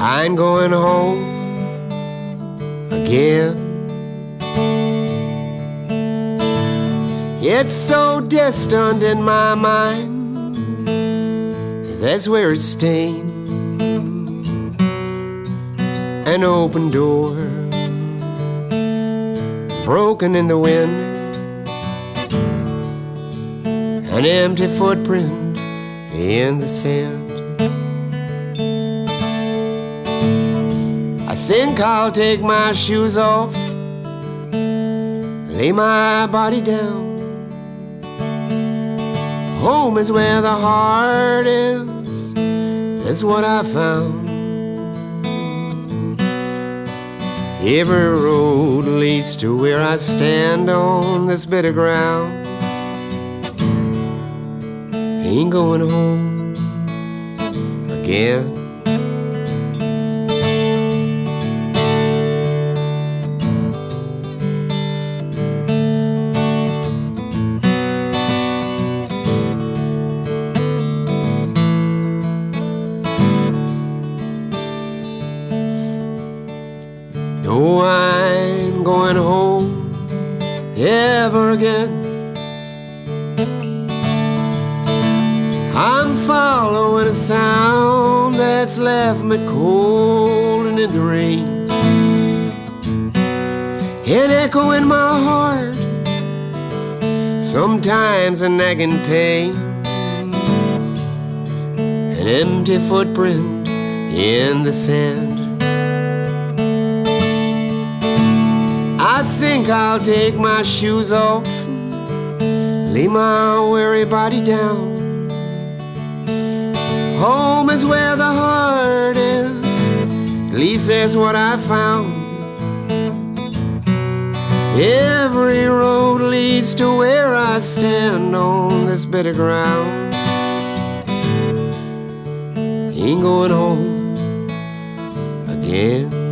I ain't going home again. It's so distant in my mind, that's where it's staying. An open door, broken in the wind, an empty footprint in the sand. I think I'll take my shoes off, lay my body down. Home is where the heart is, that's what I found. Every road leads to where I stand on this bit of ground. Ain't going home again. No, I ain't going home ever again. I'm following a sound that's left me cold and in the rain. An echo in my heart, sometimes a nagging pain. An empty footprint in the sand. I think I'll take my shoes off, lay my weary body down. Home is where the heart is, at least that's what I found. Every road leads to where I stand on this bit of ground. Ain't going home again.